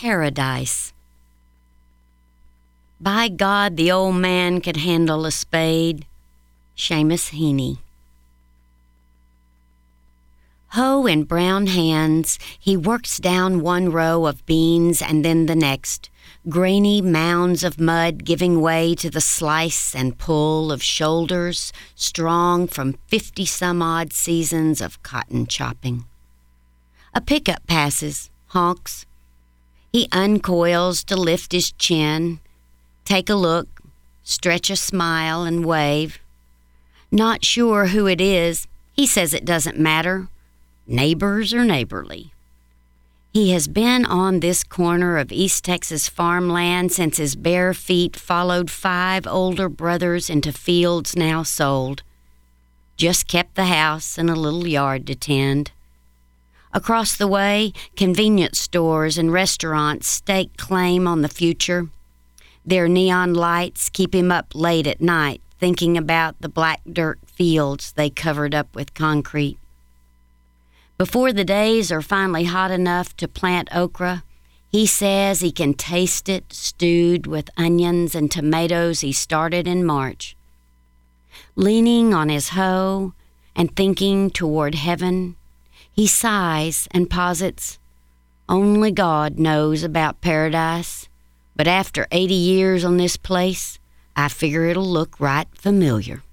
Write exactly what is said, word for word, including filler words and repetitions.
Paradise. By God, the old man could handle a spade. Seamus Heaney. Hoe in brown hands, he works down one row of beans and then the next, grainy mounds of mud giving way to the slice and pull of shoulders strong from fifty-some-odd seasons of cotton chopping. A pickup passes, honks. He uncoils to lift his chin, take a look, stretch a smile, and wave. Not sure who it is, he says it doesn't matter. Neighbors are neighborly. He has been on this corner of East Texas farmland since his bare feet followed five older brothers into fields now sold. Just kept the house and a little yard to tend. Across the way, convenience stores and restaurants stake claim on the future. Their neon lights keep him up late at night thinking about the black dirt fields they covered up with concrete. Before the days are finally hot enough to plant okra, he says he can taste it stewed with onions and tomatoes he started in March. Leaning on his hoe and thinking toward heaven, he sighs and posits, "Only God knows about paradise, but after eighty years on this place, I figure it'll look right familiar."